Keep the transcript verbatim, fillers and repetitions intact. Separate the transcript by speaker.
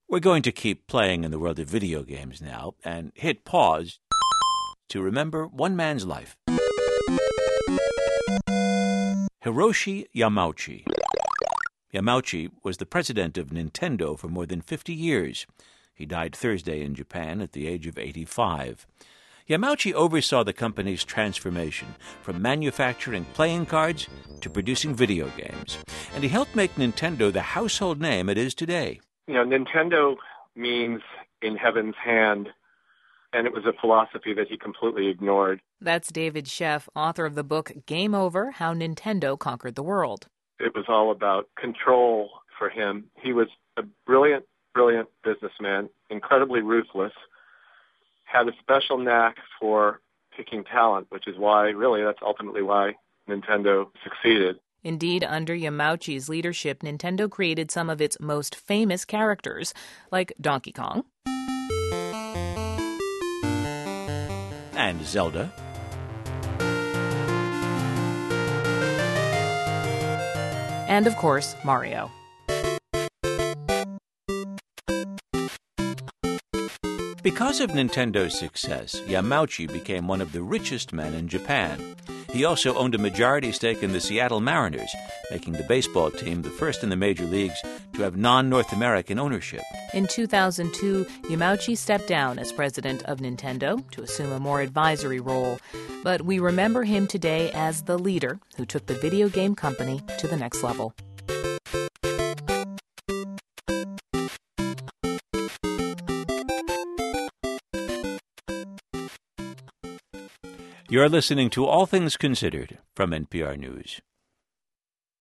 Speaker 1: We're going to keep playing in the world of video games now and hit pause to remember one man's life. Hiroshi Yamauchi. Yamauchi was the president of Nintendo for more than fifty years. He died Thursday in Japan at the age of eighty-five. Yamauchi oversaw the company's transformation from manufacturing playing cards to producing video games, and he helped make Nintendo the household name it is today.
Speaker 2: You know, Nintendo means in heaven's hand, and it was a philosophy that he completely ignored.
Speaker 3: That's David Sheff, author of the book Game Over, How Nintendo Conquered the World.
Speaker 2: It was all about control for him. He was a brilliant, brilliant businessman, incredibly ruthless, had a special knack for picking talent, which is why, really, that's ultimately why Nintendo succeeded.
Speaker 3: Indeed, under Yamauchi's leadership, Nintendo created some of its most famous characters, like Donkey Kong.
Speaker 1: And Zelda.
Speaker 3: And, of course, Mario.
Speaker 1: Because of Nintendo's success, Yamauchi became one of the richest men in Japan. He also owned a majority stake in the Seattle Mariners, making the baseball team the first in the major leagues to have non-North American ownership.
Speaker 3: In two thousand two, Yamauchi stepped down as president of Nintendo to assume a more advisory role. But we remember him today as the leader who took the video game company to the next level.
Speaker 1: You're listening to All Things Considered from N P R News.